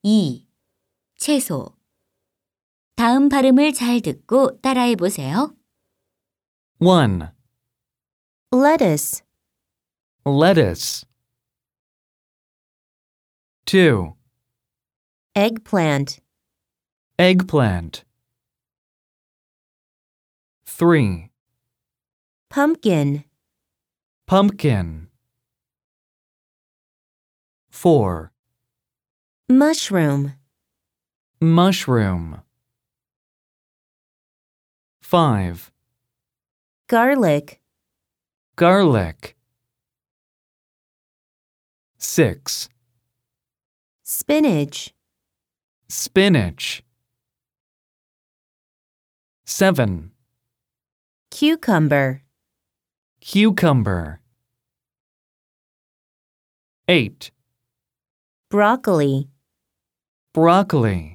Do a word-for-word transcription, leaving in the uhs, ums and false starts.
이. 채소. 다음 발음을 잘 듣고 따라해 보세요. one. lettuce, Lettuce. two. eggplant, Eggplant. three. pumpkin, Pumpkin. four. mushroom, Mushroom. five. garlic, Garlic. six. spinach, Spinach. seven. cucumber, Cucumber. eight. broccoli. Broccoli.